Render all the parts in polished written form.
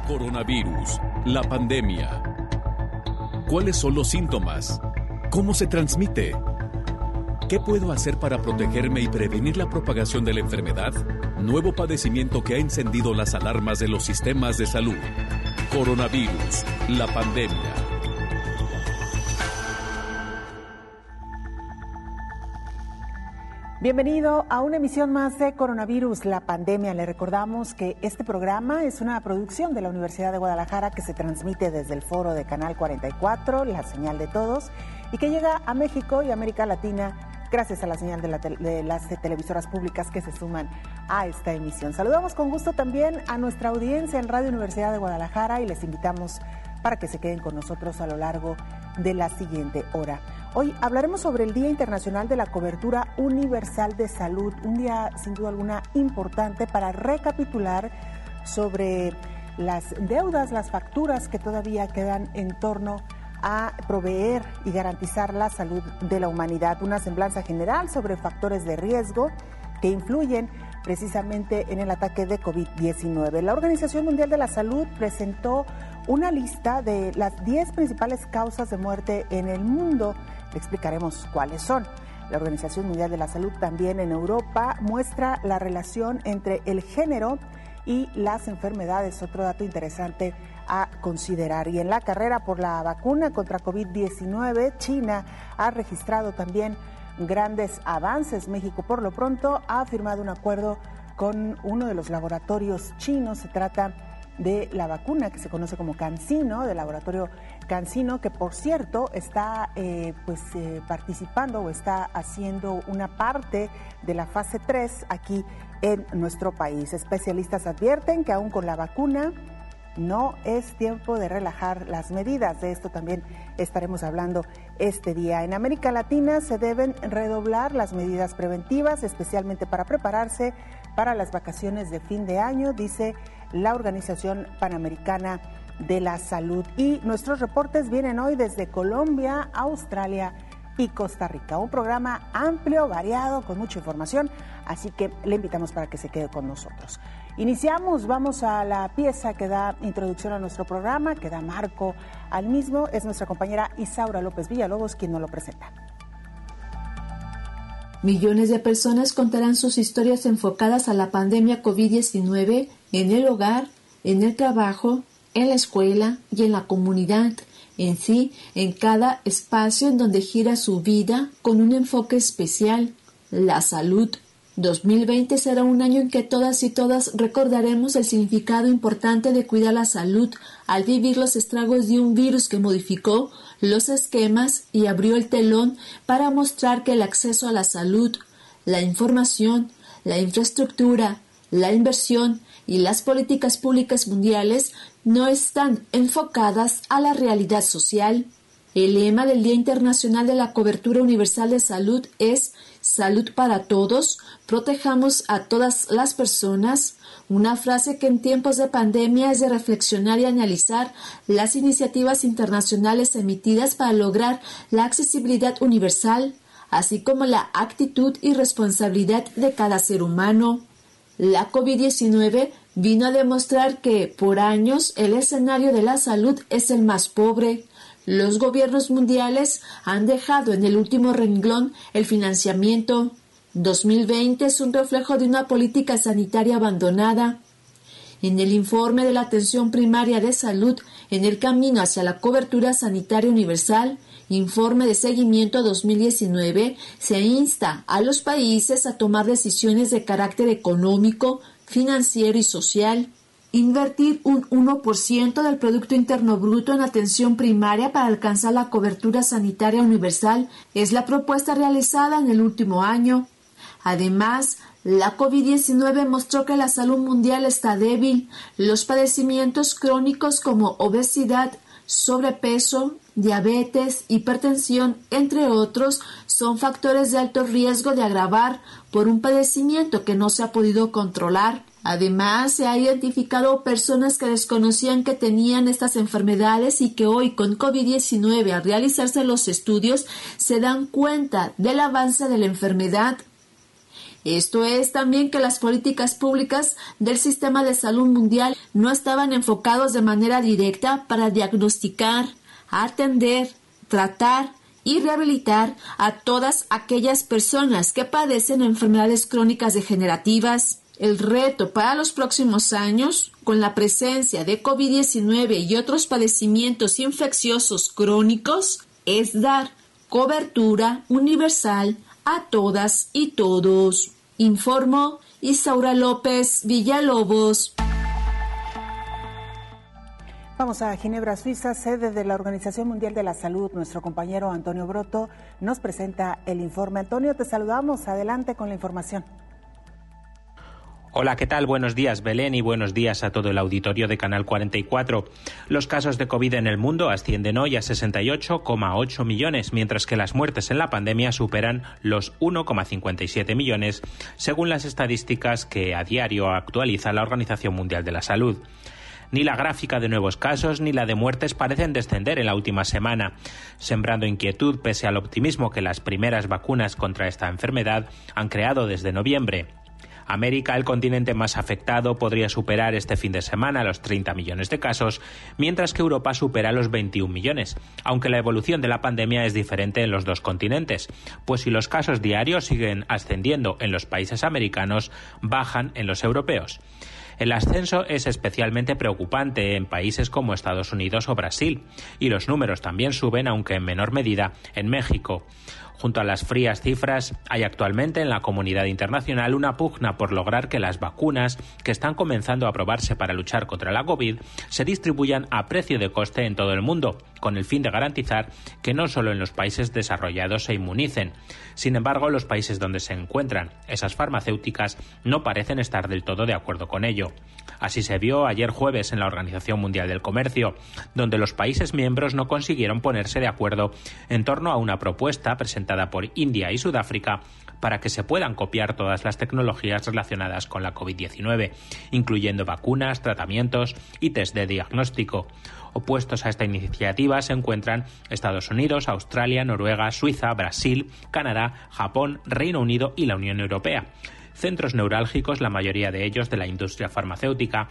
Coronavirus, la pandemia. ¿Cuáles son los síntomas? ¿Cómo se transmite? ¿Qué puedo hacer para protegerme y prevenir la propagación de la enfermedad? Nuevo padecimiento que ha encendido las alarmas de los sistemas de salud. Coronavirus, la pandemia. Bienvenido a una emisión más de Coronavirus, la pandemia. Le recordamos que este programa es una producción de la Universidad de Guadalajara que se transmite desde el foro de Canal 44, la señal de todos, y que llega a México y América Latina gracias a la señal de las televisoras públicas que se suman a esta emisión. Saludamos con gusto también a nuestra audiencia en Radio Universidad de Guadalajara y les invitamos para que se queden con nosotros a lo largo de la siguiente hora. Hoy hablaremos sobre el Día Internacional de la Cobertura Universal de Salud, un día sin duda alguna importante para recapitular sobre las deudas, las facturas que todavía quedan en torno a proveer y garantizar la salud de la humanidad. Una semblanza general sobre factores de riesgo que influyen precisamente en el ataque de COVID-19. La Organización Mundial de la Salud presentó una lista de las 10 principales causas de muerte en el mundo. Le explicaremos cuáles son. La Organización Mundial de la Salud también en Europa muestra la relación entre el género y las enfermedades, otro dato interesante a considerar. Y en la carrera por la vacuna contra COVID-19, China ha registrado también grandes avances. México, por lo pronto, ha firmado un acuerdo con uno de los laboratorios chinos. Se trata de la vacuna que se conoce como CanSino, del laboratorio CanSino, que por cierto está participando o está haciendo una parte de la fase 3 aquí en nuestro país. Especialistas advierten que aún con la vacuna no es tiempo de relajar las medidas. De esto también estaremos hablando este día. En América Latina se deben redoblar las medidas preventivas, especialmente para prepararse para las vacaciones de fin de año, dice la Organización Panamericana de la Salud. Y nuestros reportes vienen hoy desde Colombia, Australia y Costa Rica. Un programa amplio, variado, con mucha información, así que le invitamos para que se quede con nosotros. Iniciamos, vamos a la pieza que da introducción a nuestro programa, que da marco al mismo. Es nuestra compañera Isaura López Villalobos quien nos lo presenta. Millones de personas contarán sus historias enfocadas a la pandemia COVID-19 en el hogar, en el trabajo, en la escuela y en la comunidad, en sí, en cada espacio en donde gira su vida con un enfoque especial, la salud. 2020 será un año en que todas y todas recordaremos el significado importante de cuidar la salud al vivir los estragos de un virus que modificó los esquemas y abrió el telón para mostrar que el acceso a la salud, la información, la infraestructura, la inversión y las políticas públicas mundiales no están enfocadas a la realidad social. El lema del Día Internacional de la Cobertura Universal de Salud es Salud para todos, protejamos a todas las personas, una frase que en tiempos de pandemia es de reflexionar y analizar las iniciativas internacionales emitidas para lograr la accesibilidad universal, así como la actitud y responsabilidad de cada ser humano. La COVID-19 vino a demostrar que, por años, el escenario de la salud es el más pobre. Los gobiernos mundiales han dejado en el último renglón el financiamiento. 2020 es un reflejo de una política sanitaria abandonada. En el informe de la atención primaria de salud en el camino hacia la cobertura sanitaria universal, informe de seguimiento 2019, se insta a los países a tomar decisiones de carácter económico, financiero y social. Invertir un 1% del Producto Interno Bruto en atención primaria para alcanzar la cobertura sanitaria universal es la propuesta realizada en el último año. Además, la COVID-19 mostró que la salud mundial está débil. Los padecimientos crónicos como obesidad, sobrepeso, diabetes, hipertensión, entre otros, son factores de alto riesgo de agravar por un padecimiento que no se ha podido controlar. Además, se ha identificado personas que desconocían que tenían estas enfermedades y que hoy con COVID-19, al realizarse los estudios, se dan cuenta del avance de la enfermedad. Esto es también que las políticas públicas del sistema de salud mundial no estaban enfocados de manera directa para diagnosticar, atender, tratar y rehabilitar a todas aquellas personas que padecen enfermedades crónicas degenerativas. El reto para los próximos años, con la presencia de COVID-19 y otros padecimientos infecciosos crónicos, es dar cobertura universal a todas y todos. Informó Isaura López Villalobos. Vamos a Ginebra, Suiza, sede de la Organización Mundial de la Salud. Nuestro compañero Antonio Broto nos presenta el informe. Antonio, te saludamos. Adelante con la información. Hola, ¿qué tal? Buenos días, Belén, y buenos días a todo el auditorio de Canal 44. Los casos de COVID en el mundo ascienden hoy a 68,8 millones, mientras que las muertes en la pandemia superan los 1,57 millones, según las estadísticas que a diario actualiza la Organización Mundial de la Salud. Ni la gráfica de nuevos casos ni la de muertes parecen descender en la última semana, sembrando inquietud pese al optimismo que las primeras vacunas contra esta enfermedad han creado desde noviembre. América, el continente más afectado, podría superar este fin de semana los 30 millones de casos, mientras que Europa supera los 21 millones, aunque la evolución de la pandemia es diferente en los dos continentes, pues si los casos diarios siguen ascendiendo en los países americanos, bajan en los europeos. El ascenso es especialmente preocupante en países como Estados Unidos o Brasil, y los números también suben, aunque en menor medida, en México. Junto a las frías cifras, hay actualmente en la comunidad internacional una pugna por lograr que las vacunas que están comenzando a aprobarse para luchar contra la COVID se distribuyan a precio de coste en todo el mundo, con el fin de garantizar que no solo en los países desarrollados se inmunicen. Sin embargo, los países donde se encuentran esas farmacéuticas no parecen estar del todo de acuerdo con ello. Así se vio ayer jueves en la Organización Mundial del Comercio, donde los países miembros no consiguieron ponerse de acuerdo en torno a una propuesta presentada por India y Sudáfrica para que se puedan copiar todas las tecnologías relacionadas con la COVID-19, incluyendo vacunas, tratamientos y test de diagnóstico. Opuestos a esta iniciativa se encuentran Estados Unidos, Australia, Noruega, Suiza, Brasil, Canadá, Japón, Reino Unido y la Unión Europea. Centros neurálgicos, la mayoría de ellos de la industria farmacéutica,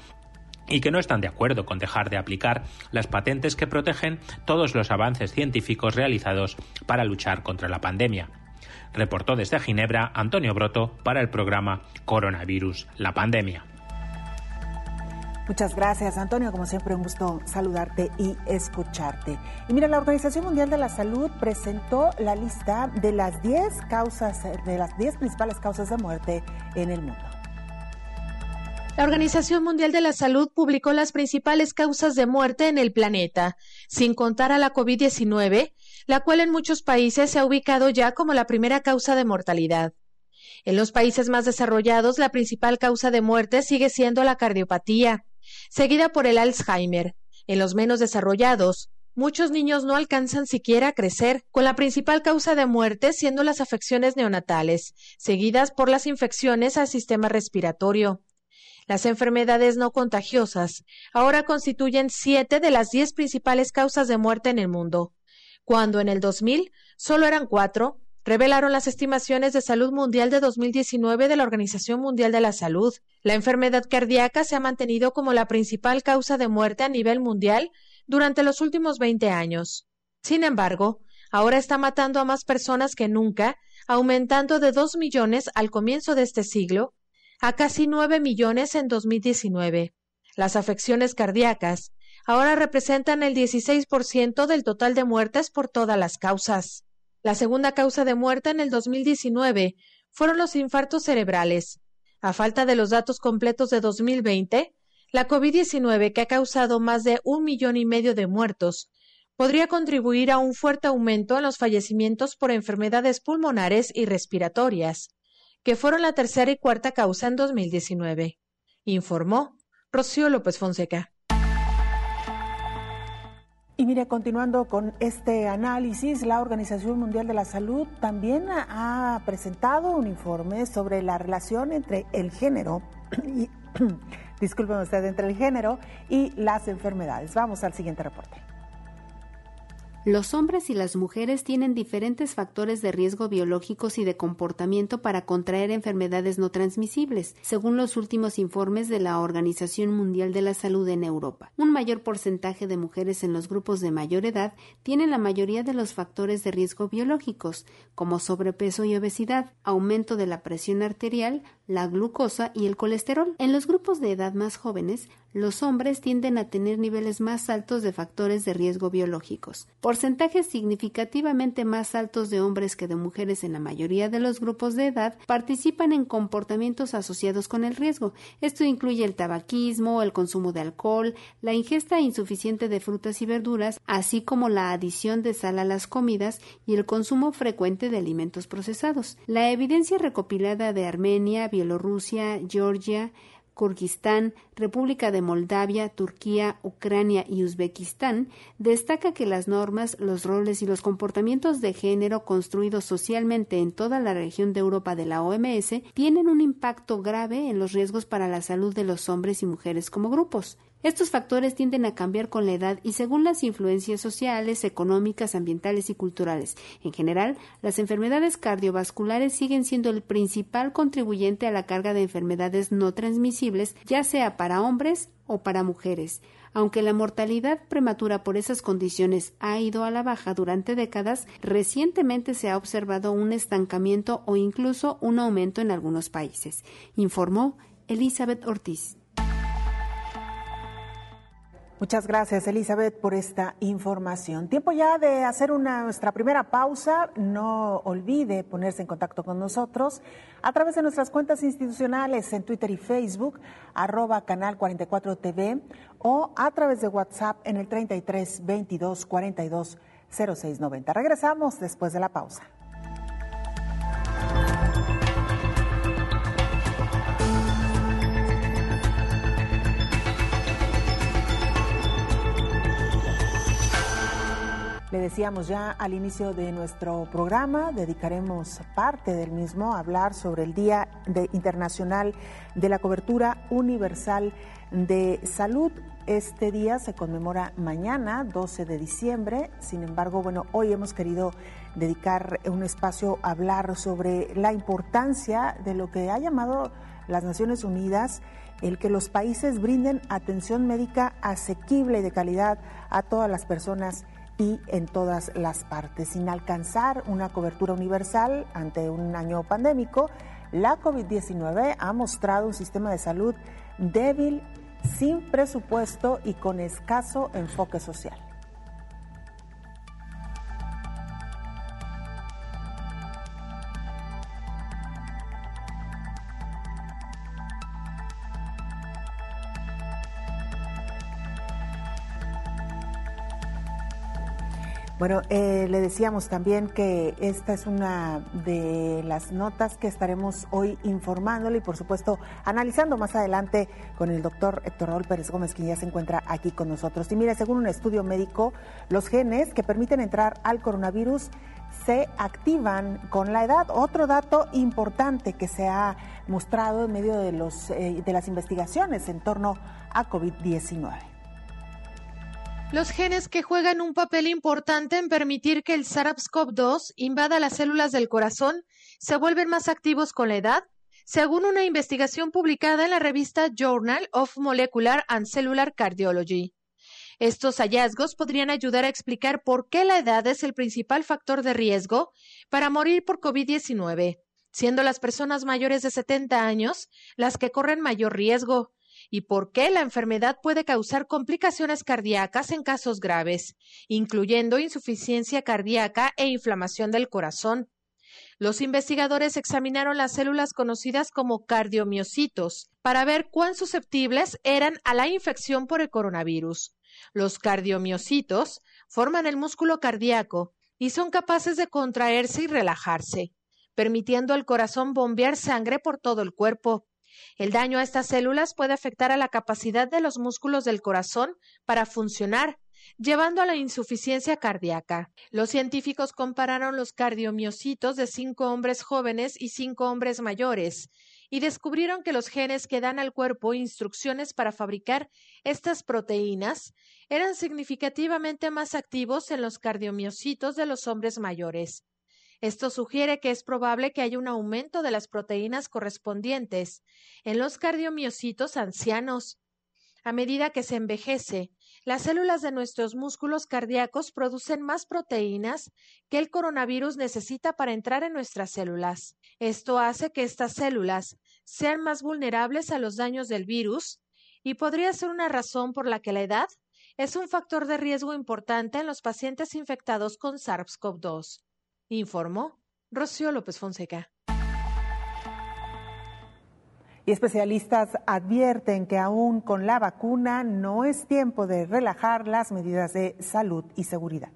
y que no están de acuerdo con dejar de aplicar las patentes que protegen todos los avances científicos realizados para luchar contra la pandemia. Reportó desde Ginebra Antonio Broto para el programa Coronavirus, la pandemia. Muchas gracias, Antonio. Como siempre, un gusto saludarte y escucharte. Y mira, la Organización Mundial de la Salud presentó la lista de las 10 principales causas de muerte en el mundo. La Organización Mundial de la Salud publicó las principales causas de muerte en el planeta, sin contar a la COVID-19, la cual en muchos países se ha ubicado ya como la primera causa de mortalidad. En los países más desarrollados, la principal causa de muerte sigue siendo la cardiopatía, seguida por el Alzheimer. En los menos desarrollados, muchos niños no alcanzan siquiera a crecer, con la principal causa de muerte siendo las afecciones neonatales, seguidas por las infecciones al sistema respiratorio. Las enfermedades no contagiosas ahora constituyen 7 de las 10 principales causas de muerte en el mundo, cuando en el 2000 solo eran 4, revelaron las estimaciones de salud mundial de 2019 de la Organización Mundial de la Salud. La enfermedad cardíaca se ha mantenido como la principal causa de muerte a nivel mundial durante los últimos 20 años. Sin embargo, ahora está matando a más personas que nunca, aumentando de 2 millones al comienzo de este siglo a casi 9 millones en 2019. Las afecciones cardíacas ahora representan el 16% del total de muertes por todas las causas. La segunda causa de muerte en el 2019 fueron los infartos cerebrales. A falta de los datos completos de 2020, la COVID-19, que ha causado más de 1,5 millones de muertos, podría contribuir a un fuerte aumento en los fallecimientos por enfermedades pulmonares y respiratorias, que fueron la tercera y cuarta causa en 2019, informó Rocío López Fonseca. Y mire, continuando con este análisis, la Organización Mundial de la Salud también ha presentado un informe sobre la relación entre el género y, entre el género y las enfermedades. Vamos al siguiente reporte. Los hombres y las mujeres tienen diferentes factores de riesgo biológicos y de comportamiento para contraer enfermedades no transmisibles, según los últimos informes de la Organización Mundial de la Salud en Europa. Un mayor porcentaje de mujeres en los grupos de mayor edad tienen la mayoría de los factores de riesgo biológicos, como sobrepeso y obesidad, aumento de la presión arterial, la glucosa y el colesterol. En los grupos de edad más jóvenes, los hombres tienden a tener niveles más altos de factores de riesgo biológicos. Porcentajes significativamente más altos de hombres que de mujeres en la mayoría de los grupos de edad participan en comportamientos asociados con el riesgo. Esto incluye el tabaquismo, el consumo de alcohol, la ingesta insuficiente de frutas y verduras, así como la adición de sal a las comidas y el consumo frecuente de alimentos procesados. La evidencia recopilada de Armenia, Bielorrusia, Georgia, Kirguistán, República de Moldavia, Turquía, Ucrania y Uzbekistán destaca que las normas, los roles y los comportamientos de género construidos socialmente en toda la región de Europa de la OMS tienen un impacto grave en los riesgos para la salud de los hombres y mujeres como grupos. Estos factores tienden a cambiar con la edad y según las influencias sociales, económicas, ambientales y culturales. En general, las enfermedades cardiovasculares siguen siendo el principal contribuyente a la carga de enfermedades no transmisibles, ya sea para hombres o para mujeres. Aunque la mortalidad prematura por esas condiciones ha ido a la baja durante décadas, recientemente se ha observado un estancamiento o incluso un aumento en algunos países, informó Elizabeth Ortiz. Muchas gracias, Elizabeth, por esta información. Tiempo ya de hacer nuestra primera pausa. No olvide ponerse en contacto con nosotros a través de nuestras cuentas institucionales en Twitter y Facebook, @Canal 44 TV, o a través de WhatsApp en el 33 22 42 06 90. Regresamos después de la pausa. Le decíamos ya al inicio de nuestro programa, dedicaremos parte del mismo a hablar sobre el Día Internacional de la Cobertura Universal de Salud. Este día se conmemora mañana, 12 de diciembre. Sin embargo, hoy hemos querido dedicar un espacio a hablar sobre la importancia de lo que ha llamado las Naciones Unidas, el que los países brinden atención médica asequible y de calidad a todas las personas y en todas las partes. Sin alcanzar una cobertura universal ante un año pandémico, la COVID-19 ha mostrado un sistema de salud débil, sin presupuesto y con escaso enfoque social. Le decíamos también que esta es una de las notas que estaremos hoy informándole y, por supuesto, analizando más adelante con el doctor Héctor Raúl Pérez Gómez, quien ya se encuentra aquí con nosotros. Y mire, según un estudio médico, los genes que permiten entrar al coronavirus se activan con la edad. Otro dato importante que se ha mostrado en medio de las investigaciones en torno a COVID-19. Los genes que juegan un papel importante en permitir que el SARS-CoV-2 invada las células del corazón se vuelven más activos con la edad, según una investigación publicada en la revista Journal of Molecular and Cellular Cardiology. Estos hallazgos podrían ayudar a explicar por qué la edad es el principal factor de riesgo para morir por COVID-19, siendo las personas mayores de 70 años las que corren mayor riesgo, y por qué la enfermedad puede causar complicaciones cardíacas en casos graves, incluyendo insuficiencia cardíaca e inflamación del corazón. Los investigadores examinaron las células conocidas como cardiomiocitos para ver cuán susceptibles eran a la infección por el coronavirus. Los cardiomiocitos forman el músculo cardíaco y son capaces de contraerse y relajarse, permitiendo al corazón bombear sangre por todo el cuerpo. El daño a estas células puede afectar a la capacidad de los músculos del corazón para funcionar, llevando a la insuficiencia cardíaca. Los científicos compararon los cardiomiocitos de 5 hombres jóvenes y 5 hombres mayores y descubrieron que los genes que dan al cuerpo instrucciones para fabricar estas proteínas eran significativamente más activos en los cardiomiocitos de los hombres mayores. Esto sugiere que es probable que haya un aumento de las proteínas correspondientes en los cardiomiocitos ancianos. A medida que se envejece, las células de nuestros músculos cardíacos producen más proteínas que el coronavirus necesita para entrar en nuestras células. Esto hace que estas células sean más vulnerables a los daños del virus y podría ser una razón por la que la edad es un factor de riesgo importante en los pacientes infectados con SARS-CoV-2, informó Rocío López Fonseca. Y especialistas advierten que aún con la vacuna no es tiempo de relajar las medidas de salud y seguridad.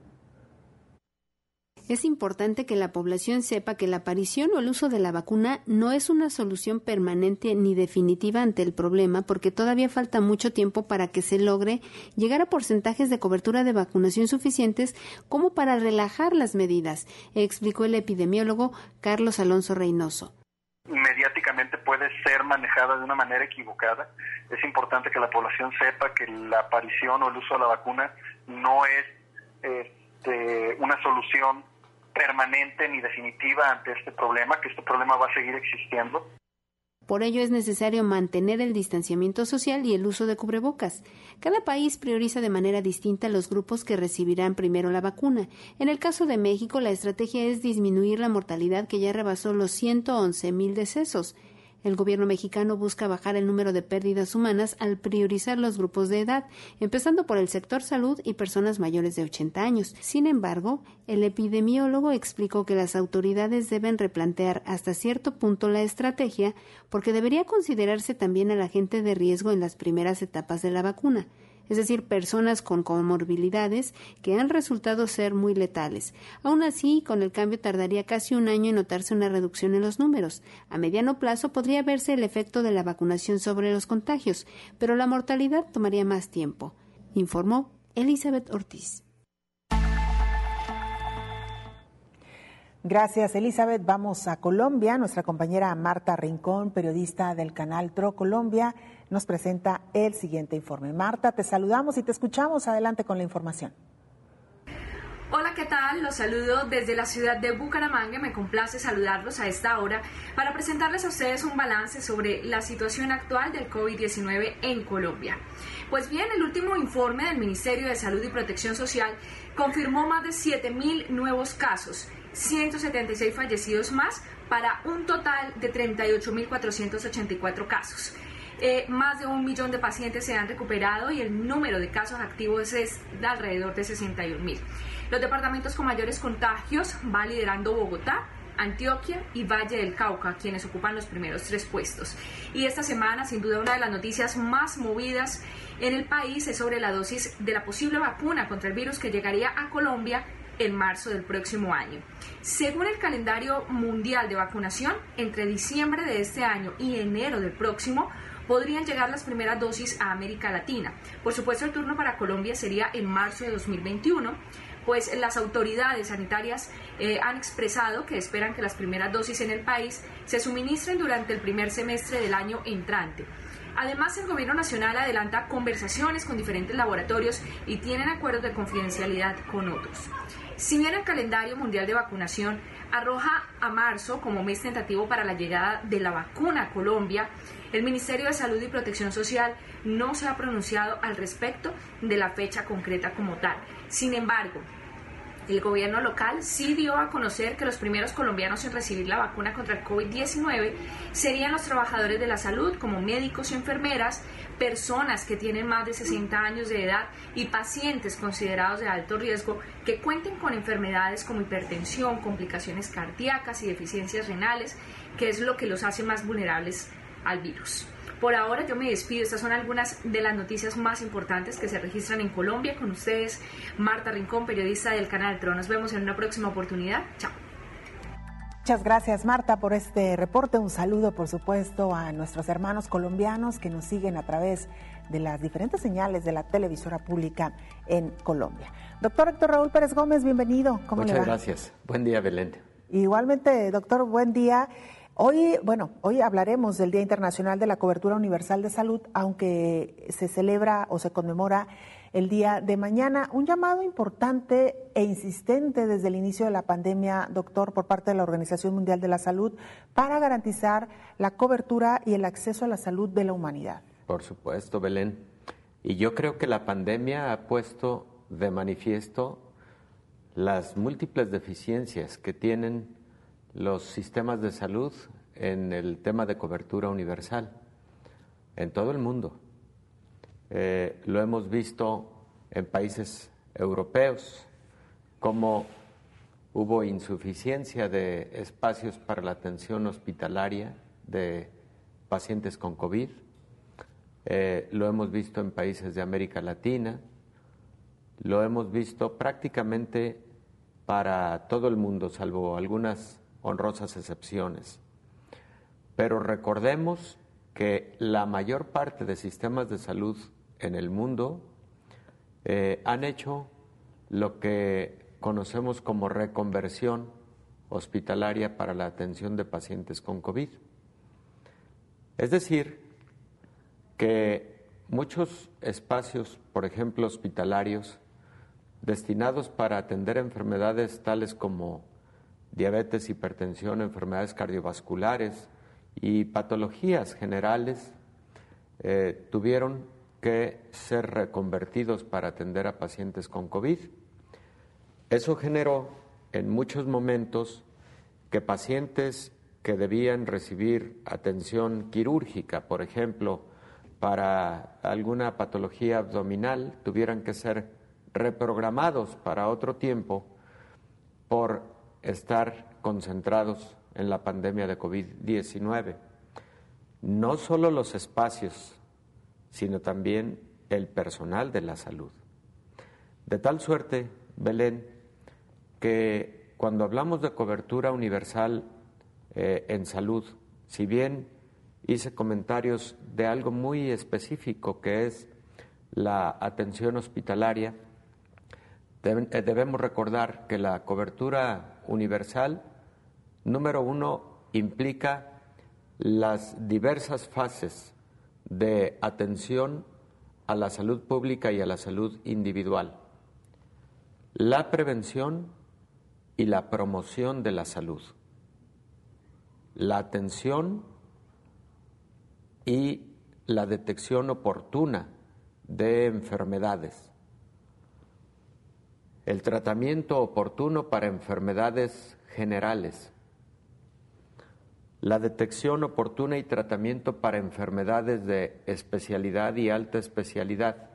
Es importante que la población sepa que la aparición o el uso de la vacuna no es una solución permanente ni definitiva ante el problema, porque todavía falta mucho tiempo para que se logre llegar a porcentajes de cobertura de vacunación suficientes como para relajar las medidas, explicó el epidemiólogo Carlos Alonso Reynoso. Mediáticamente puede ser manejada de una manera equivocada. Es importante que la población sepa que la aparición o el uso de la vacuna no es una solución permanente ni definitiva ante este problema, que este problema va a seguir existiendo. Por ello es necesario mantener el distanciamiento social y el uso de cubrebocas. Cada país prioriza de manera distinta los grupos que recibirán primero la vacuna. En el caso de México, la estrategia es disminuir la mortalidad que ya rebasó los 111,000 decesos. El gobierno mexicano busca bajar el número de pérdidas humanas al priorizar los grupos de edad, empezando por el sector salud y personas mayores de 80 años. Sin embargo, el epidemiólogo explicó que las autoridades deben replantear hasta cierto punto la estrategia porque debería considerarse también a la gente de riesgo en las primeras etapas de la vacuna, es decir, personas con comorbilidades que han resultado ser muy letales. Aún así, con el cambio tardaría casi un año en notarse una reducción en los números. A mediano plazo podría verse el efecto de la vacunación sobre los contagios, pero la mortalidad tomaría más tiempo, informó Elizabeth Ortiz. Gracias, Elizabeth. Vamos a Colombia. Nuestra compañera Marta Rincón, periodista del canal TRO Colombia, nos presenta el siguiente informe. Marta, te saludamos y te escuchamos. Adelante con la información. Hola, ¿qué tal? Los saludo desde la ciudad de Bucaramanga. Me complace saludarlos a esta hora para presentarles a ustedes un balance sobre la situación actual del COVID-19 en Colombia. Pues bien, el último informe del Ministerio de Salud y Protección Social confirmó más de 7.000 nuevos casos, 176 fallecidos más, para un total de 38.484 casos. Más de 1 millón de pacientes se han recuperado y el número de casos activos es de alrededor de 61.000. Los departamentos con mayores contagios va liderando Bogotá, Antioquia y Valle del Cauca, quienes ocupan los primeros 3 puestos. Y esta semana, sin duda, una de las noticias más movidas en el país es sobre la dosis de la posible vacuna contra el virus que llegaría a Colombia en marzo del próximo año. Según el calendario mundial de vacunación, entre diciembre de este año y enero del próximo, podrían llegar las primeras dosis a América Latina. Por supuesto, el turno para Colombia sería en marzo de 2021, pues las autoridades sanitarias han expresado que esperan que las primeras dosis en el país se suministren durante el primer semestre del año entrante. Además, el Gobierno Nacional adelanta conversaciones con diferentes laboratorios y tienen acuerdos de confidencialidad con otros. Si bien el calendario mundial de vacunación arroja a marzo como mes tentativo para la llegada de la vacuna a Colombia, el Ministerio de Salud y Protección Social no se ha pronunciado al respecto de la fecha concreta como tal. Sin embargo, el gobierno local sí dio a conocer que los primeros colombianos en recibir la vacuna contra el COVID-19 serían los trabajadores de la salud, como médicos y enfermeras, personas que tienen más de 60 años de edad y pacientes considerados de alto riesgo que cuenten con enfermedades como hipertensión, complicaciones cardíacas y deficiencias renales, que es lo que los hace más vulnerables al virus. Por ahora yo me despido. Estas son algunas de las noticias más importantes que se registran en Colombia. Con ustedes, Marta Rincón, periodista del canal TRO. Nos vemos en una próxima oportunidad. Chao. Muchas gracias, Marta, por este reporte. Un saludo, por supuesto, a nuestros hermanos colombianos que nos siguen a través de las diferentes señales de la televisora pública en Colombia. Doctor Héctor Raúl Pérez Gómez, bienvenido. ¿Cómo le va? Muchas gracias. Buen día, Belén. Igualmente, doctor, buen día. Hoy hablaremos del Día Internacional de la Cobertura Universal de Salud, aunque se celebra o se conmemora el día de mañana. Un llamado importante e insistente desde el inicio de la pandemia, doctor, por parte de la Organización Mundial de la Salud para garantizar la cobertura y el acceso a la salud de la humanidad. Por supuesto, Belén. Y yo creo que la pandemia ha puesto de manifiesto las múltiples deficiencias que tienen los sistemas de salud en el tema de cobertura universal en todo el mundo. Lo hemos visto en países europeos, como hubo insuficiencia de espacios para la atención hospitalaria de pacientes con COVID. Lo hemos visto en países de América Latina, lo hemos visto prácticamente para todo el mundo, salvo algunas honrosas excepciones. Pero recordemos que la mayor parte de sistemas de salud en el mundo han hecho lo que conocemos como reconversión hospitalaria para la atención de pacientes con COVID. Es decir, que muchos espacios, por ejemplo, hospitalarios, destinados para atender enfermedades tales como diabetes, hipertensión, enfermedades cardiovasculares y patologías generales, tuvieron que ser reconvertidos para atender a pacientes con COVID. Eso generó en muchos momentos que pacientes que debían recibir atención quirúrgica, por ejemplo, para alguna patología abdominal, tuvieran que ser reprogramados para otro tiempo por estar concentrados en la pandemia de COVID-19. No solo los espacios, sino también el personal de la salud. De tal suerte, Belén, que cuando hablamos de cobertura universal en salud, si bien hice comentarios de algo muy específico que es la atención hospitalaria, debemos recordar que la cobertura universal, número uno, implica las diversas fases de atención a la salud pública y a la salud individual, la prevención y la promoción de la salud, la atención y la detección oportuna de enfermedades, el tratamiento oportuno para enfermedades generales, la detección oportuna y tratamiento para enfermedades de especialidad y alta especialidad.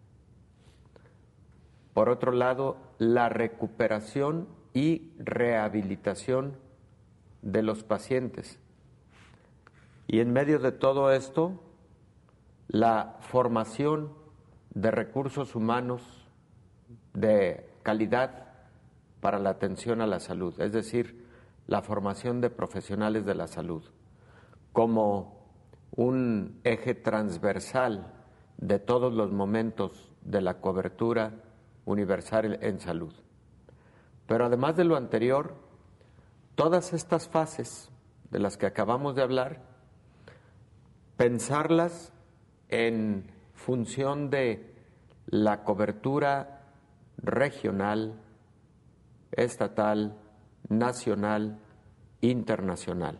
Por otro lado, la recuperación y rehabilitación de los pacientes. Y en medio de todo esto, la formación de recursos humanos de calidad para la atención a la salud, es decir, la formación de profesionales de la salud, como un eje transversal de todos los momentos de la cobertura universal en salud. Pero además de lo anterior, todas estas fases de las que acabamos de hablar, pensarlas en función de la cobertura regional, estatal, nacional, internacional.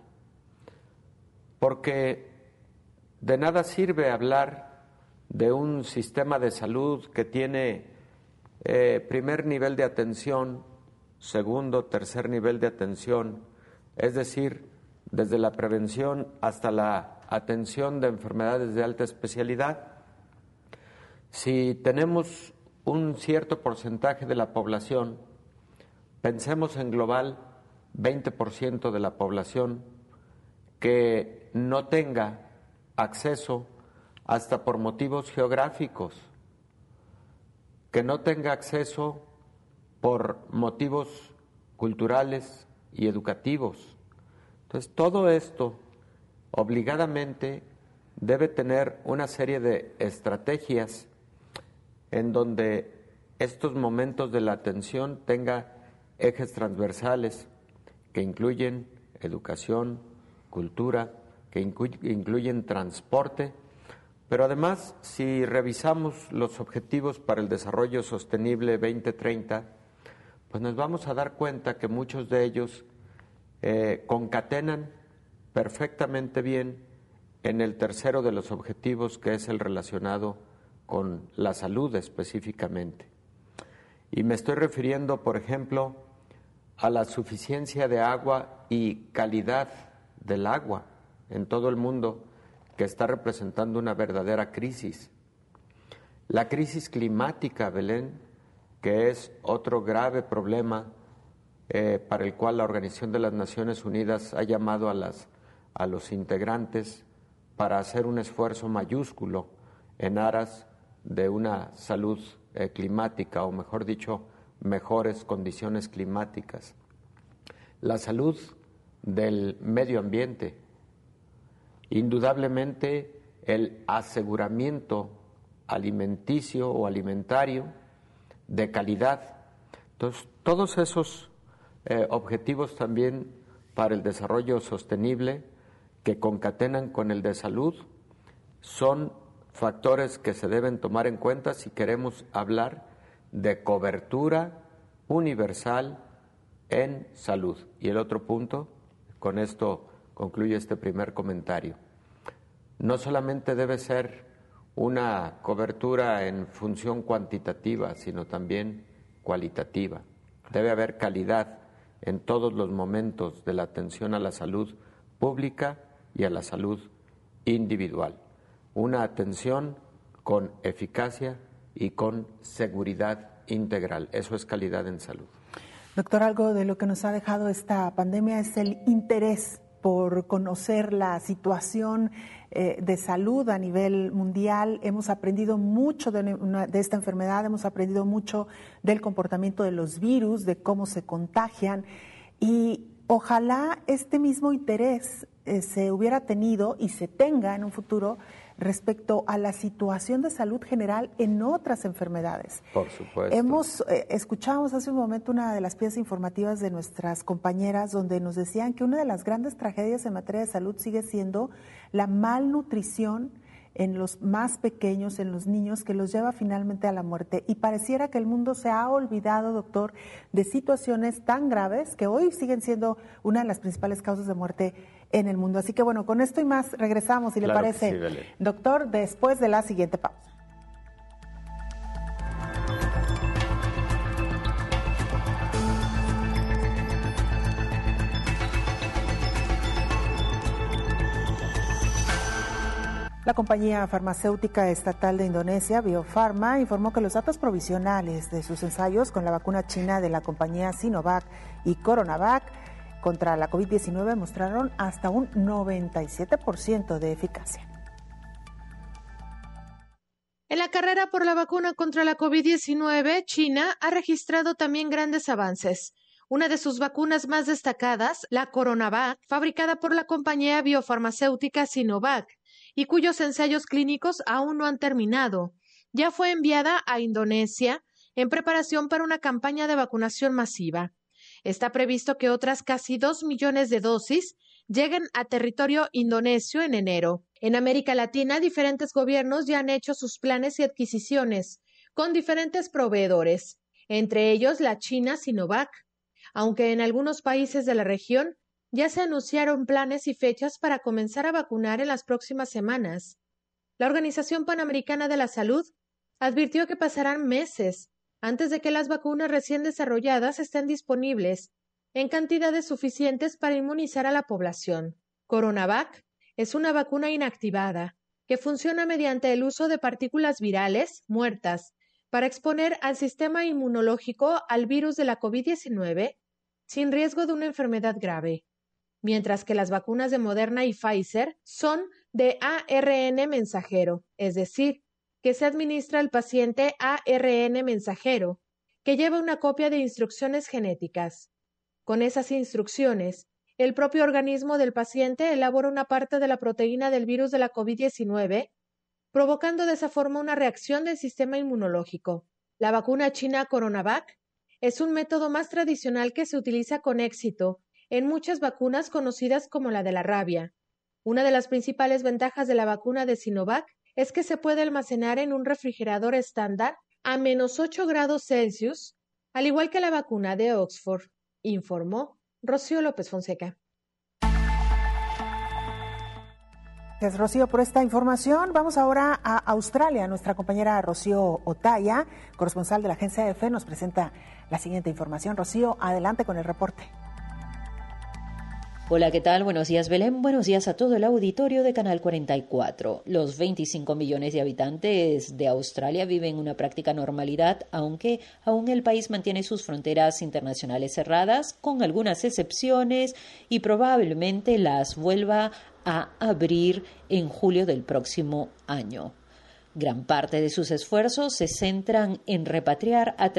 Porque de nada sirve hablar de un sistema de salud que tiene primer nivel de atención, segundo, tercer nivel de atención, es decir, desde la prevención hasta la atención de enfermedades de alta especialidad. Si tenemos un cierto porcentaje de la población, pensemos en global 20% de la población que no tenga acceso hasta por motivos geográficos, que no tenga acceso por motivos culturales y educativos. Entonces, todo esto obligadamente debe tener una serie de estrategias en donde estos momentos de la atención tenga ejes transversales que incluyen educación, cultura, que incluyen transporte, pero además, si revisamos los objetivos para el desarrollo sostenible 2030, pues nos vamos a dar cuenta que muchos de ellos concatenan perfectamente bien en el tercero de los objetivos, que es el relacionado con la salud específicamente. Y me estoy refiriendo, por ejemplo, a la suficiencia de agua y calidad del agua en todo el mundo, que está representando una verdadera crisis. La crisis climática, Belén, que es otro grave problema para el cual la Organización de las Naciones Unidas ha llamado a los integrantes para hacer un esfuerzo mayúsculo en aras de una salud climática, o mejor dicho, mejores condiciones climáticas. La salud del medio ambiente, indudablemente el aseguramiento alimenticio o alimentario de calidad. Entonces, todos esos objetivos también para el desarrollo sostenible, que concatenan con el de salud, son factores que se deben tomar en cuenta si queremos hablar de cobertura universal en salud. Y el otro punto, con esto concluye este primer comentario, no solamente debe ser una cobertura en función cuantitativa, sino también cualitativa. Debe haber calidad en todos los momentos de la atención a la salud pública y a la salud individual. Una atención con eficacia y con seguridad integral. Eso es calidad en salud. Doctor, algo de lo que nos ha dejado esta pandemia es el interés por conocer la situación de salud a nivel mundial. Hemos aprendido mucho de esta enfermedad, hemos aprendido mucho del comportamiento de los virus, de cómo se contagian, y ojalá este mismo interés se hubiera tenido y se tenga en un futuro respecto a la situación de salud general en otras enfermedades. Por supuesto. Escuchábamos hace un momento una de las piezas informativas de nuestras compañeras donde nos decían que una de las grandes tragedias en materia de salud sigue siendo la malnutrición en los más pequeños, en los niños, que los lleva finalmente a la muerte. Y pareciera que el mundo se ha olvidado, doctor, de situaciones tan graves que hoy siguen siendo una de las principales causas de muerte en el mundo. Así que bueno, con esto y más regresamos, si le parece, sí, doctor, después de la siguiente pausa. La compañía farmacéutica estatal de Indonesia, Bio Farma, informó que los datos provisionales de sus ensayos con la vacuna china de la compañía Sinovac y Coronavac contra la COVID-19 mostraron hasta un 97% de eficacia. En la carrera por la vacuna contra la COVID-19, China ha registrado también grandes avances. Una de sus vacunas más destacadas, la Coronavac, fabricada por la compañía biofarmacéutica Sinovac, y cuyos ensayos clínicos aún no han terminado, ya fue enviada a Indonesia en preparación para una campaña de vacunación masiva. Está previsto que otras casi 2 millones de dosis lleguen a territorio indonesio en enero. En América Latina, diferentes gobiernos ya han hecho sus planes y adquisiciones con diferentes proveedores, entre ellos la China Sinovac, aunque en algunos países de la región ya se anunciaron planes y fechas para comenzar a vacunar en las próximas semanas. La Organización Panamericana de la Salud advirtió que pasarán meses antes de que las vacunas recién desarrolladas estén disponibles en cantidades suficientes para inmunizar a la población. Coronavac es una vacuna inactivada que funciona mediante el uso de partículas virales muertas para exponer al sistema inmunológico al virus de la COVID-19 sin riesgo de una enfermedad grave, mientras que las vacunas de Moderna y Pfizer son de ARN mensajero, es decir, que se administra al paciente ARN mensajero, que lleva una copia de instrucciones genéticas. Con esas instrucciones, el propio organismo del paciente elabora una parte de la proteína del virus de la COVID-19, provocando de esa forma una reacción del sistema inmunológico. La vacuna china Coronavac es un método más tradicional que se utiliza con éxito en muchas vacunas conocidas como la de la rabia. Una de las principales ventajas de la vacuna de Sinovac es que se puede almacenar en un refrigerador estándar a -8 grados Celsius, al igual que la vacuna de Oxford, informó Rocío López Fonseca. Gracias, Rocío, por esta información. Vamos ahora a Australia. Nuestra compañera Rocío Otaya, corresponsal de la agencia EFE, nos presenta la siguiente información. Rocío, adelante con el reporte. Hola, ¿qué tal? Buenos días, Belén. Buenos días a todo el auditorio de Canal 44. Los 25 millones de habitantes de Australia viven una práctica normalidad, aunque aún el país mantiene sus fronteras internacionales cerradas, con algunas excepciones, y probablemente las vuelva a abrir en julio del próximo año. Gran parte de sus esfuerzos se centran en repatriar a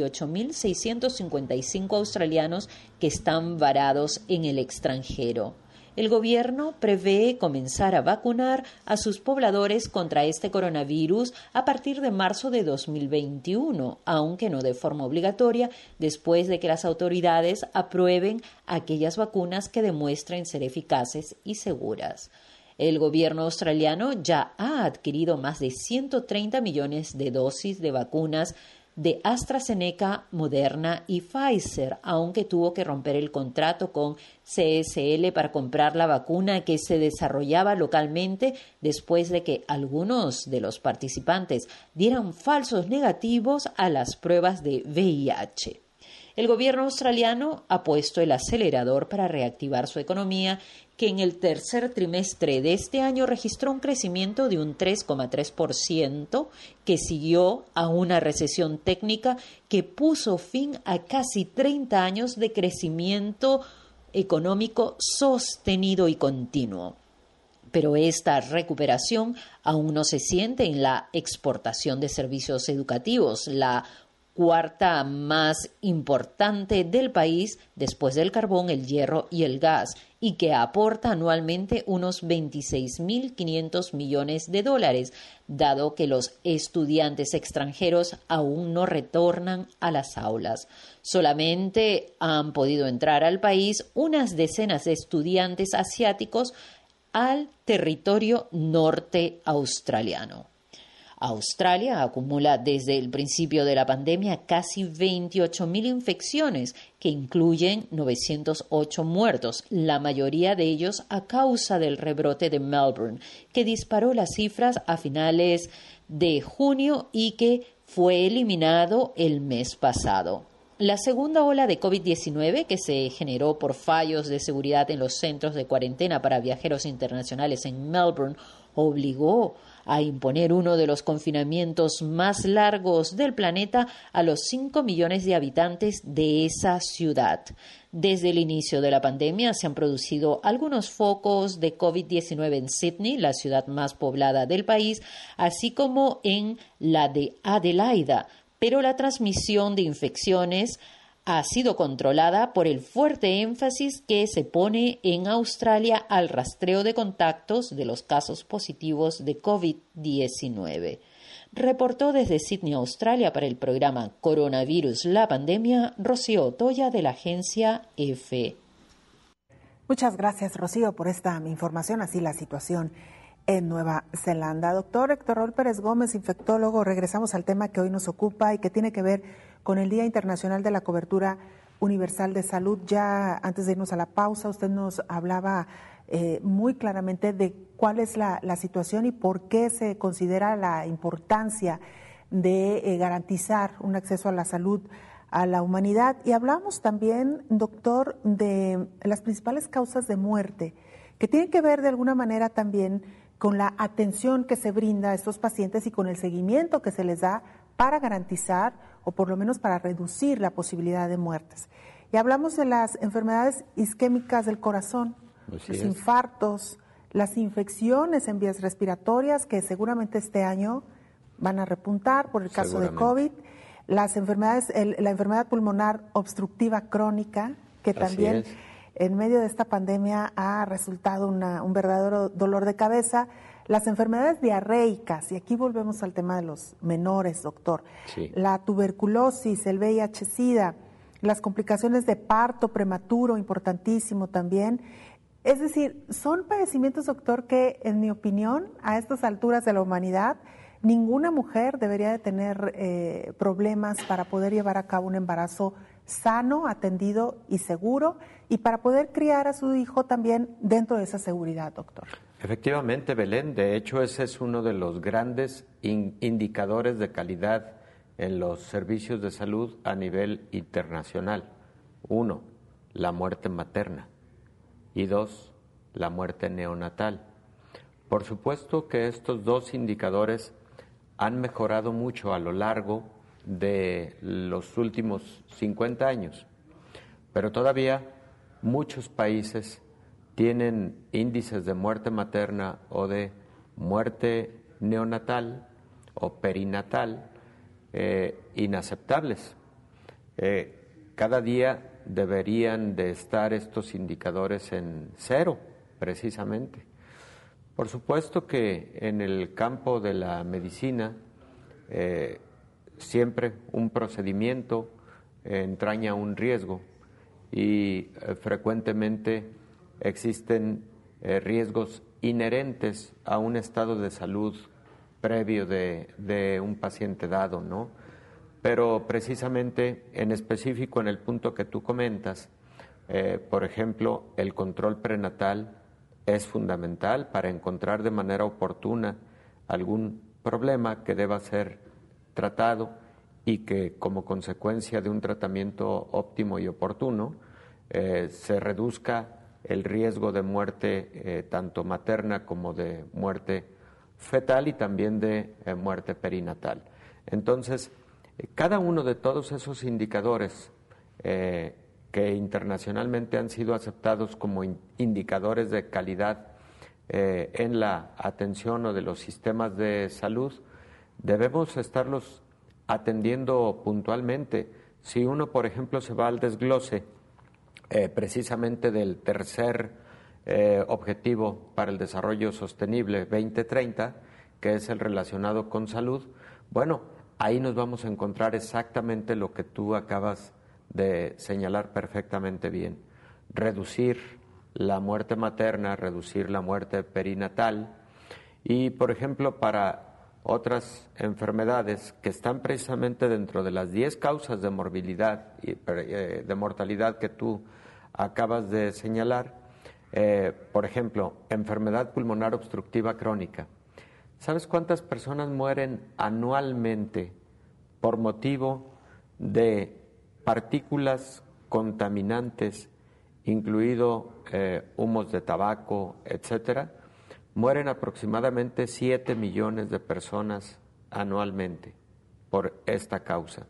38.655 australianos que están varados en el extranjero. El gobierno prevé comenzar a vacunar a sus pobladores contra este coronavirus a partir de marzo de 2021, aunque no de forma obligatoria, después de que las autoridades aprueben aquellas vacunas que demuestren ser eficaces y seguras. El gobierno australiano ya ha adquirido más de 130 millones de dosis de vacunas de AstraZeneca, Moderna y Pfizer, aunque tuvo que romper el contrato con CSL para comprar la vacuna que se desarrollaba localmente después de que algunos de los participantes dieran falsos negativos a las pruebas de VIH. El gobierno australiano ha puesto el acelerador para reactivar su economía, que en el tercer trimestre de este año registró un crecimiento de un 3,3%, que siguió a una recesión técnica que puso fin a casi 30 años de crecimiento económico sostenido y continuo. Pero esta recuperación aún no se siente en la exportación de servicios educativos, la cuarta más importante del país después del carbón, el hierro y el gas, y que aporta anualmente unos 26.500 millones de dólares, dado que los estudiantes extranjeros aún no retornan a las aulas. Solamente han podido entrar al país unas decenas de estudiantes asiáticos al territorio norte australiano. Australia acumula desde el principio de la pandemia casi 28.000 infecciones, que incluyen 908 muertos, la mayoría de ellos a causa del rebrote de Melbourne, que disparó las cifras a finales de junio y que fue eliminado el mes pasado. La segunda ola de COVID-19, que se generó por fallos de seguridad en los centros de cuarentena para viajeros internacionales en Melbourne, obligó a imponer uno de los confinamientos más largos del planeta a los 5 millones de habitantes de esa ciudad. Desde el inicio de la pandemia se han producido algunos focos de COVID-19 en Sydney, la ciudad más poblada del país, así como en la de Adelaida, pero la transmisión de infecciones ha sido controlada por el fuerte énfasis que se pone en Australia al rastreo de contactos de los casos positivos de COVID-19. Reportó desde Sydney, Australia, para el programa Coronavirus, la pandemia, Rocío Otoya, de la agencia EFE. Muchas gracias, Rocío, por esta información. Así la situación en Nueva Zelanda. Doctor Héctor Raúl Pérez Gómez, infectólogo, regresamos al tema que hoy nos ocupa y que tiene que ver con el Día Internacional de la Cobertura Universal de Salud. Ya antes de irnos a la pausa, usted nos hablaba muy claramente de cuál es la situación y por qué se considera la importancia de garantizar un acceso a la salud a la humanidad. Y hablamos también, doctor, de las principales causas de muerte, que tienen que ver de alguna manera también con la atención que se brinda a estos pacientes y con el seguimiento que se les da para garantizar o por lo menos para reducir la posibilidad de muertes. Y hablamos de las enfermedades isquémicas del corazón, los infartos, las infecciones en vías respiratorias, que seguramente este año van a repuntar por el caso de COVID, las enfermedades, la enfermedad pulmonar obstructiva crónica, que también en medio de esta pandemia ha resultado un verdadero dolor de cabeza, las enfermedades diarreicas, y aquí volvemos al tema de los menores, doctor, la tuberculosis, el VIH-Sida, las complicaciones de parto prematuro, importantísimo también. Es decir, son padecimientos, doctor, que en mi opinión, a estas alturas de la humanidad, ninguna mujer debería de tener problemas para poder llevar a cabo un embarazo sano, atendido y seguro, y para poder criar a su hijo también dentro de esa seguridad, doctor. Efectivamente, Belén, de hecho ese es uno de los grandes indicadores de calidad en los servicios de salud a nivel internacional. 1, la muerte materna, y 2, la muerte neonatal. Por supuesto que estos dos indicadores han mejorado mucho a lo largo de los últimos 50 años, pero todavía muchos países tienen índices de muerte materna o de muerte neonatal o perinatal inaceptables. Cada día deberían de estar estos indicadores en 0, precisamente. Por supuesto que en el campo de la medicina siempre un procedimiento entraña un riesgo y frecuentemente existen riesgos inherentes a un estado de salud previo de un paciente dado, ¿no? Pero precisamente en específico en el punto que tú comentas, por ejemplo, el control prenatal es fundamental para encontrar de manera oportuna algún problema que deba ser tratado y que como consecuencia de un tratamiento óptimo y oportuno se reduzca el riesgo de muerte tanto materna como de muerte fetal y también de muerte perinatal. Entonces, cada uno de todos esos indicadores que internacionalmente han sido aceptados como indicadores de calidad en la atención o de los sistemas de salud, debemos estarlos atendiendo puntualmente. Si uno, por ejemplo, se va al desglose precisamente del tercer objetivo para el desarrollo sostenible 2030, que es el relacionado con salud, bueno, ahí nos vamos a encontrar exactamente lo que tú acabas de señalar perfectamente bien. Reducir la muerte materna, reducir la muerte perinatal y, por ejemplo, para otras enfermedades que están precisamente dentro de las 10 causas de morbilidad y de mortalidad que tú acabas de señalar, por ejemplo, enfermedad pulmonar obstructiva crónica. ¿Sabes cuántas personas mueren anualmente por motivo de partículas contaminantes, incluido humos de tabaco, etcétera? Mueren aproximadamente 7 millones de personas anualmente por esta causa.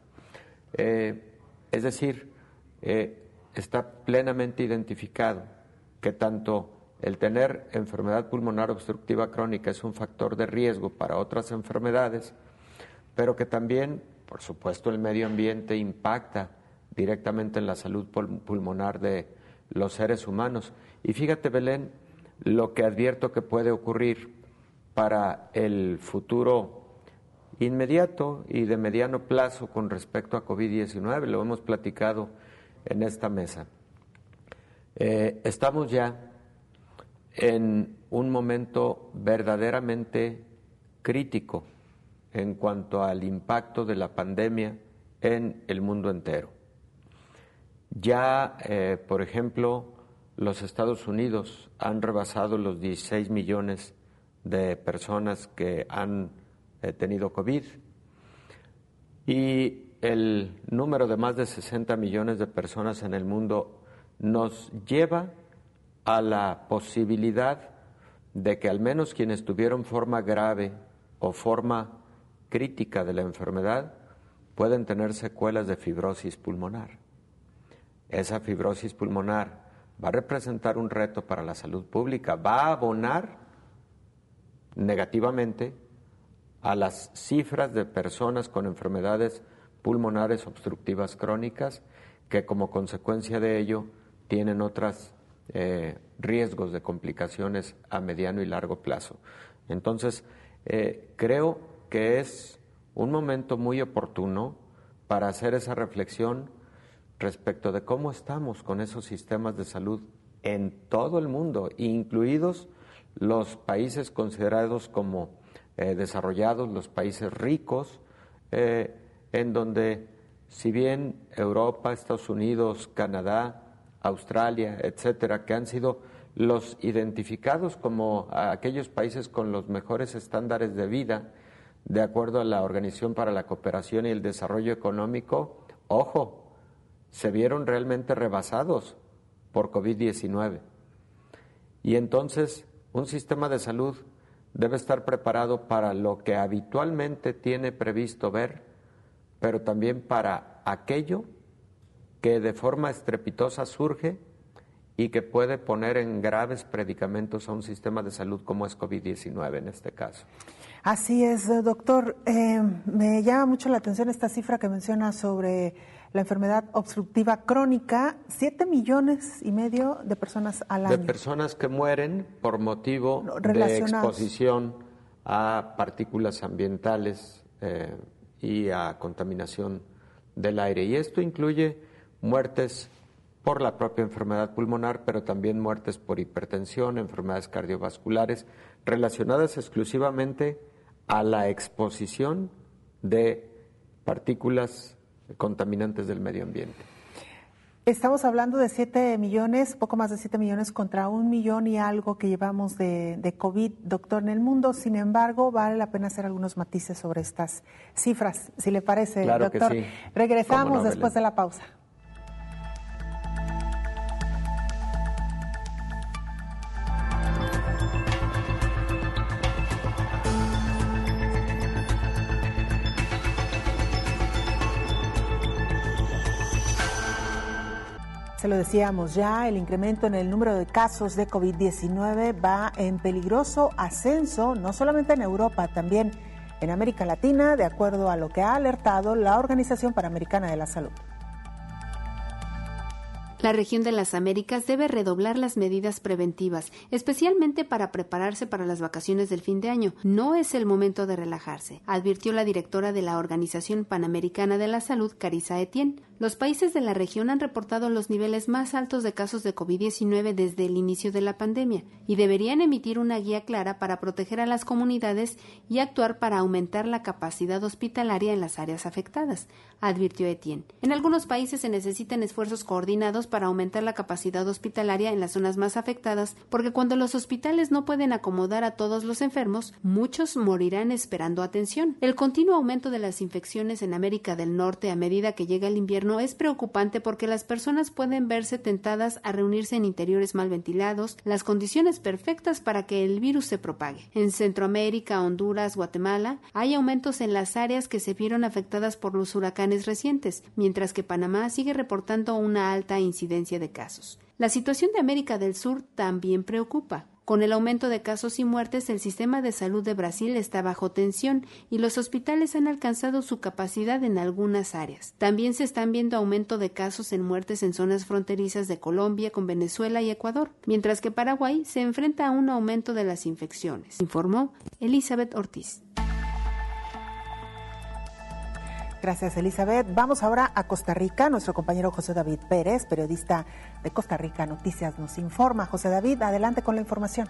Es decir, está plenamente identificado que tanto el tener enfermedad pulmonar obstructiva crónica es un factor de riesgo para otras enfermedades, pero que también, por supuesto, el medio ambiente impacta directamente en la salud pulmonar de los seres humanos. Y fíjate, Belén, lo que advierto que puede ocurrir para el futuro inmediato y de mediano plazo con respecto a COVID-19, lo hemos platicado en esta mesa. Estamos ya en un momento verdaderamente crítico en cuanto al impacto de la pandemia en el mundo entero. Ya, por ejemplo, los Estados Unidos han rebasado los 16 millones de personas que han tenido COVID y el número de más de 60 millones de personas en el mundo nos lleva a la posibilidad de que al menos quienes tuvieron forma grave o forma crítica de la enfermedad pueden tener secuelas de fibrosis pulmonar. Esa fibrosis pulmonar va a representar un reto para la salud pública, va a abonar negativamente a las cifras de personas con enfermedades pulmonares obstructivas crónicas que como consecuencia de ello tienen otros riesgos de complicaciones a mediano y largo plazo. Entonces, creo que es un momento muy oportuno para hacer esa reflexión respecto de cómo estamos con esos sistemas de salud en todo el mundo, incluidos los países considerados como desarrollados, los países ricos, en donde si bien Europa, Estados Unidos, Canadá, Australia, etcétera, que han sido los identificados como aquellos países con los mejores estándares de vida, de acuerdo a la Organización para la Cooperación y el Desarrollo Económico, ojo, se vieron realmente rebasados por COVID-19. Y entonces, un sistema de salud debe estar preparado para lo que habitualmente tiene previsto ver, pero también para aquello que de forma estrepitosa surge y que puede poner en graves predicamentos a un sistema de salud como es COVID-19 en este caso. Así es, doctor. Me llama mucho la atención esta cifra que menciona sobre la enfermedad obstructiva crónica, 7,5 millones de personas al año. De personas que mueren por motivo de exposición a partículas ambientales y a contaminación del aire. Y esto incluye muertes por la propia enfermedad pulmonar, pero también muertes por hipertensión, enfermedades cardiovasculares, relacionadas exclusivamente a la exposición de partículas contaminantes del medio ambiente. Estamos hablando de 7 millones, poco más de 7 millones contra 1 millón y algo que llevamos de COVID, doctor, en el mundo. Sin embargo, vale la pena hacer algunos matices sobre estas cifras, si le parece, claro, doctor. Que sí. Regresamos después de la pausa. Se lo decíamos ya, el incremento en el número de casos de COVID-19 va en peligroso ascenso, no solamente en Europa, también en América Latina, de acuerdo a lo que ha alertado la Organización Panamericana de la Salud. La región de las Américas debe redoblar las medidas preventivas, especialmente para prepararse para las vacaciones del fin de año. No es el momento de relajarse, advirtió la directora de la Organización Panamericana de la Salud, Carissa Etienne. Los países de la región han reportado los niveles más altos de casos de COVID-19 desde el inicio de la pandemia y deberían emitir una guía clara para proteger a las comunidades y actuar para aumentar la capacidad hospitalaria en las áreas afectadas, advirtió Etienne. En algunos países se necesitan esfuerzos coordinados para aumentar la capacidad hospitalaria en las zonas más afectadas, porque cuando los hospitales no pueden acomodar a todos los enfermos, muchos morirán esperando atención. El continuo aumento de las infecciones en América del Norte a medida que llega el invierno es preocupante porque las personas pueden verse tentadas a reunirse en interiores mal ventilados, las condiciones perfectas para que el virus se propague. En Centroamérica, Honduras, Guatemala, hay aumentos en las áreas que se vieron afectadas por los huracanes recientes, mientras que Panamá sigue reportando una alta incidencia de casos. La situación de América del Sur también preocupa. Con el aumento de casos y muertes, el sistema de salud de Brasil está bajo tensión y los hospitales han alcanzado su capacidad en algunas áreas. También se están viendo aumento de casos en muertes en zonas fronterizas de Colombia con Venezuela y Ecuador, mientras que Paraguay se enfrenta a un aumento de las infecciones, informó Elizabeth Ortiz. Gracias, Elizabeth. Vamos ahora a Costa Rica. Nuestro compañero José David Pérez, periodista de Costa Rica Noticias, nos informa. José David, adelante con la información.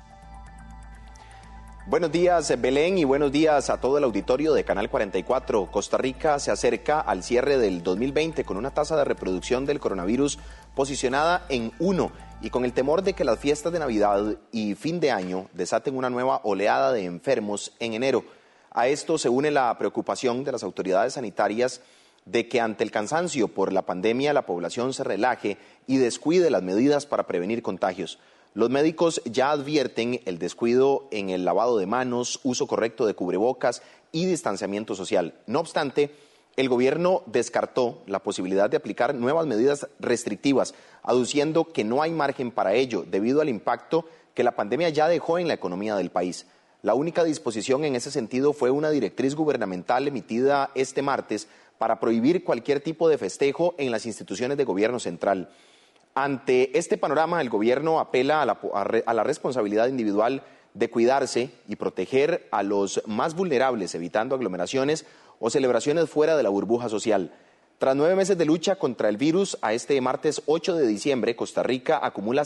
Buenos días, Belén, y buenos días a todo el auditorio de Canal 44. Costa Rica se acerca al cierre del 2020 con una tasa de reproducción del coronavirus posicionada en 1 y con el temor de que las fiestas de Navidad y fin de año desaten una nueva oleada de enfermos en enero. A esto se une la preocupación de las autoridades sanitarias de que ante el cansancio por la pandemia la población se relaje y descuide las medidas para prevenir contagios. Los médicos ya advierten el descuido en el lavado de manos, uso correcto de cubrebocas y distanciamiento social. No obstante, el gobierno descartó la posibilidad de aplicar nuevas medidas restrictivas, aduciendo que no hay margen para ello debido al impacto que la pandemia ya dejó en la economía del país. La única disposición en ese sentido fue una directriz gubernamental emitida este martes para prohibir cualquier tipo de festejo en las instituciones de gobierno central. Ante este panorama, el gobierno apela a la responsabilidad individual de cuidarse y proteger a los más vulnerables, evitando aglomeraciones o celebraciones fuera de la burbuja social. Tras 9 meses de lucha contra el virus, a este martes 8 de diciembre, Costa Rica acumula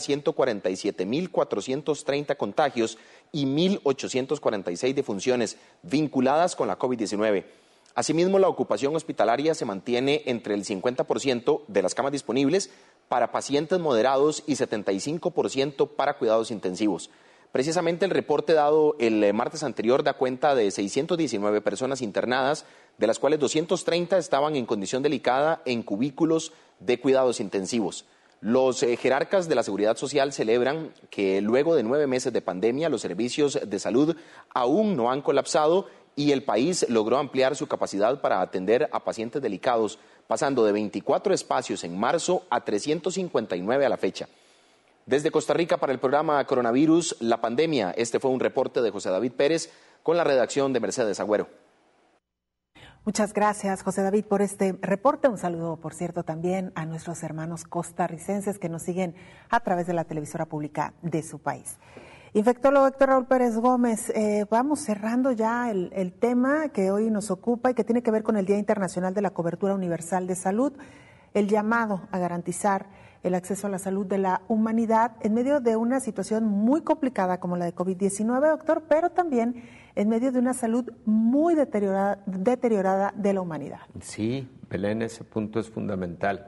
147.430 contagios y 1.846 defunciones vinculadas con la COVID-19. Asimismo, la ocupación hospitalaria se mantiene entre el 50% de las camas disponibles para pacientes moderados y 75% para cuidados intensivos. Precisamente el reporte dado el martes anterior da cuenta de 619 personas internadas, de las cuales 230 estaban en condición delicada en cubículos de cuidados intensivos. Los jerarcas de la Seguridad Social celebran que luego de 9 meses de pandemia los servicios de salud aún no han colapsado y el país logró ampliar su capacidad para atender a pacientes delicados, pasando de 24 espacios en marzo a 359 a la fecha. Desde Costa Rica para el programa Coronavirus, la pandemia, este fue un reporte de José David Pérez con la redacción de Mercedes Agüero. Muchas gracias, José David, por este reporte. Un saludo, por cierto, también a nuestros hermanos costarricenses que nos siguen a través de la televisora pública de su país. Infectólogo Héctor Raúl Pérez Gómez, vamos cerrando ya el tema que hoy nos ocupa y que tiene que ver con el Día Internacional de la Cobertura Universal de Salud, el llamado a garantizar el acceso a la salud de la humanidad en medio de una situación muy complicada como la de COVID-19, doctor, pero también en medio de una salud muy deteriorada de la humanidad. Sí, Belén, ese punto es fundamental.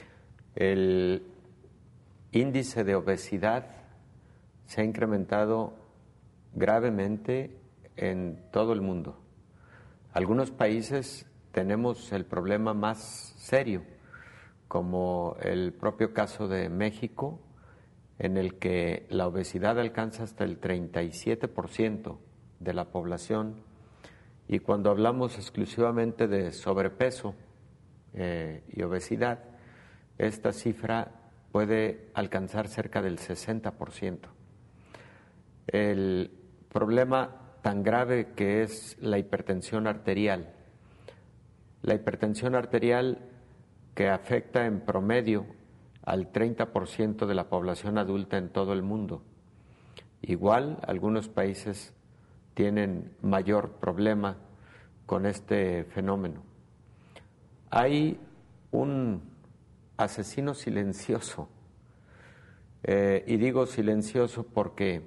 El índice de obesidad se ha incrementado gravemente en todo el mundo. Algunos países tenemos el problema más serio, como el propio caso de México, en el que la obesidad alcanza hasta el 37% de la población, y cuando hablamos exclusivamente de sobrepeso y obesidad, esta cifra puede alcanzar cerca del 60%. El problema tan grave que es la hipertensión arterial. La hipertensión arterial que afecta en promedio al 30% de la población adulta en todo el mundo. Igual, algunos países tienen mayor problema con este fenómeno. Hay un asesino silencioso, y digo silencioso porque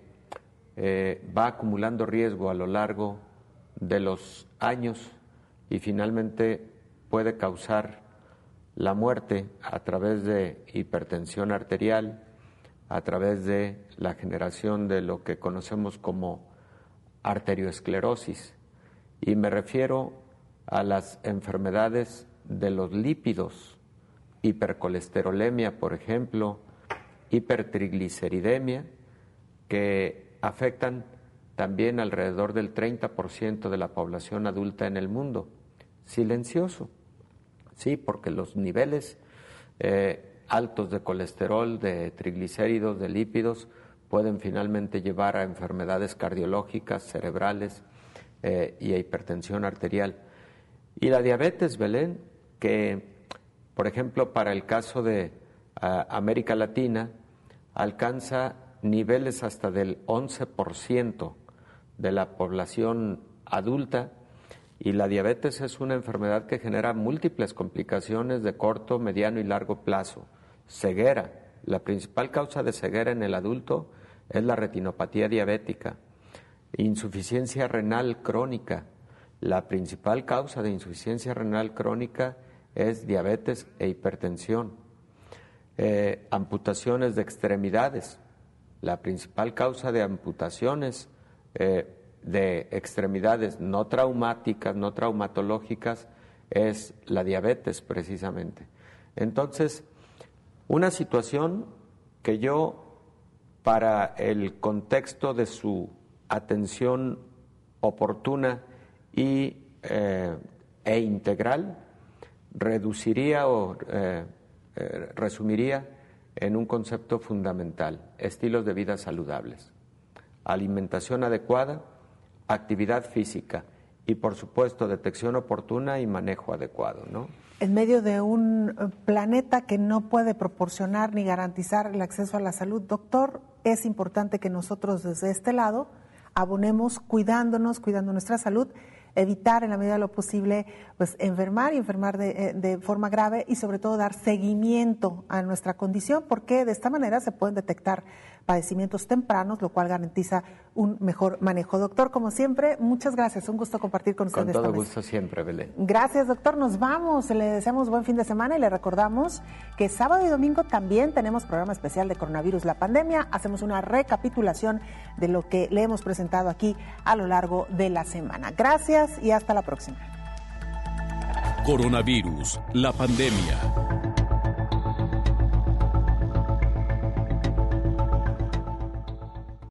va acumulando riesgo a lo largo de los años y finalmente puede causar la muerte a través de hipertensión arterial, a través de la generación de lo que conocemos como arteriosclerosis, y me refiero a las enfermedades de los lípidos, hipercolesterolemia, por ejemplo, hipertrigliceridemia, que afectan también alrededor del 30% de la población adulta en el mundo. Silencioso. Sí, porque los niveles altos de colesterol, de triglicéridos, de lípidos, pueden finalmente llevar a enfermedades cardiológicas, cerebrales y a hipertensión arterial. Y la diabetes, Belén, que, por ejemplo, para el caso de América Latina, alcanza niveles hasta del 11% de la población adulta. Y la diabetes es una enfermedad que genera múltiples complicaciones de corto, mediano y largo plazo. Ceguera. La principal causa de ceguera en el adulto es la retinopatía diabética. Insuficiencia renal crónica. La principal causa de insuficiencia renal crónica es diabetes e hipertensión. Amputaciones de extremidades. La principal causa de amputaciones de extremidades no traumáticas, no traumatológicas, es la diabetes precisamente. Entonces, una situación que yo, para el contexto de su atención oportuna e integral, reduciría o resumiría en un concepto fundamental: estilos de vida saludables, alimentación adecuada, actividad física y, por supuesto, detección oportuna y manejo adecuado, ¿no? En medio de un planeta que no puede proporcionar ni garantizar el acceso a la salud, doctor, es importante que nosotros desde este lado abonemos cuidándonos, cuidando nuestra salud, evitar en la medida de lo posible pues enfermar de forma grave y sobre todo dar seguimiento a nuestra condición, porque de esta manera se pueden detectar padecimientos tempranos, lo cual garantiza un mejor manejo. Doctor, como siempre, muchas gracias. Un gusto compartir con ustedes. Con todo gusto siempre, Belén. Gracias, doctor. Nos vamos. Le deseamos buen fin de semana y le recordamos que sábado y domingo también tenemos programa especial de coronavirus, la pandemia. Hacemos una recapitulación de lo que le hemos presentado aquí a lo largo de la semana. Gracias y hasta la próxima. Coronavirus, la pandemia.